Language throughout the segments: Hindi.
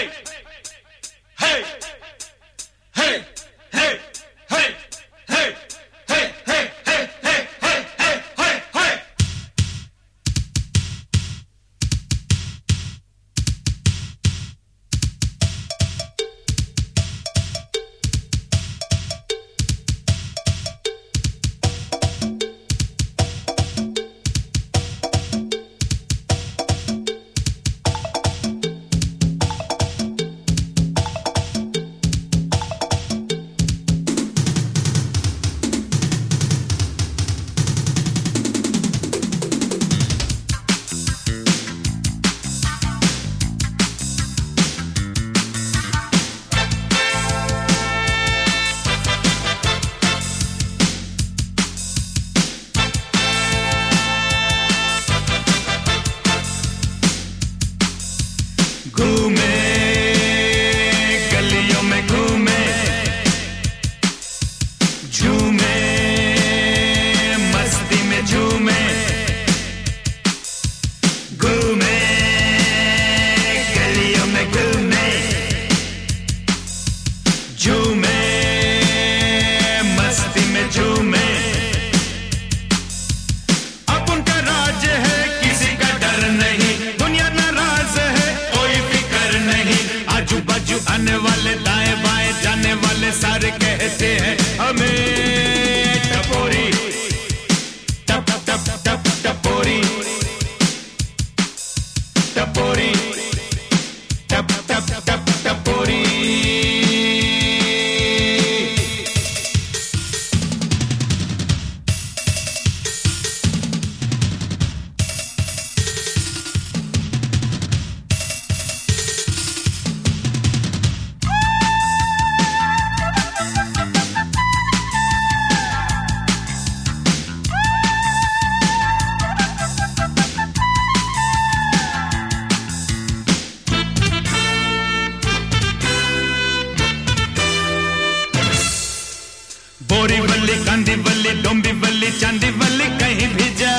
बोरी वल्ली, कांदी वल्ली, डोंबी वल्ली, चांदी वल्ली, कहीं भी जा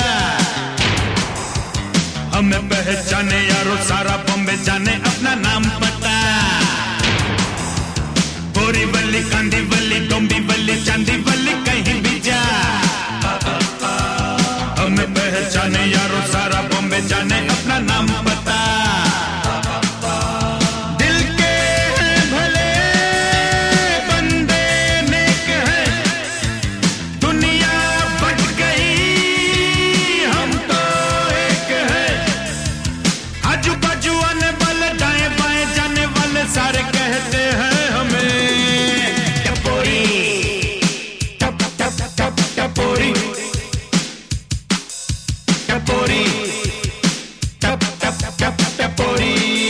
हमें पहचाने यारो, सारा बॉम्बे जाने अपना नाम पता। बोरी वल्ली, कांदी वल्ली, डोंबी वल्ली, चांदी वल्ली, कहीं भी जा हमें पहचाने यारो, सारा बॉम्बे जाने अपना नाम पता। सारे कहते हैं हमें टपोरी, टप टप टप टपोरी, टपोरी, टप टप टप टपोरी।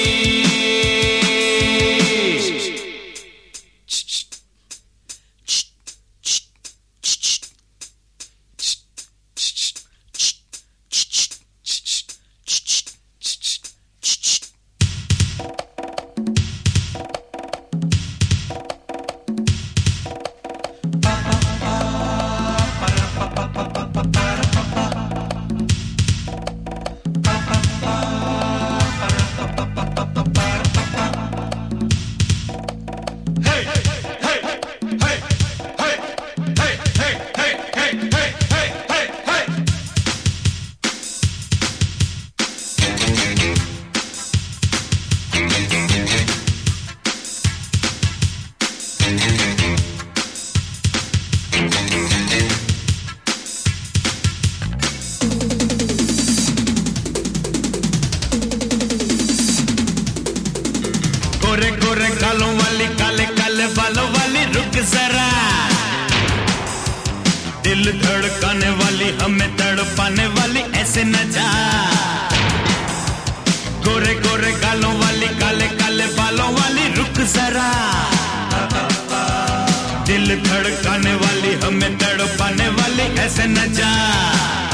गोरे गोरे गालों वाली, काले काले बालों वाली, रुक जरा। दिल धड़काने वाली, हमें तड़पाने वाली, ऐसे न जा। गोरे गोरे गालों वाली, काले काले बालों वाली, रुक जरा। दिल धड़काने वाली, हमें तड़पाने वाली, ऐसे न जा।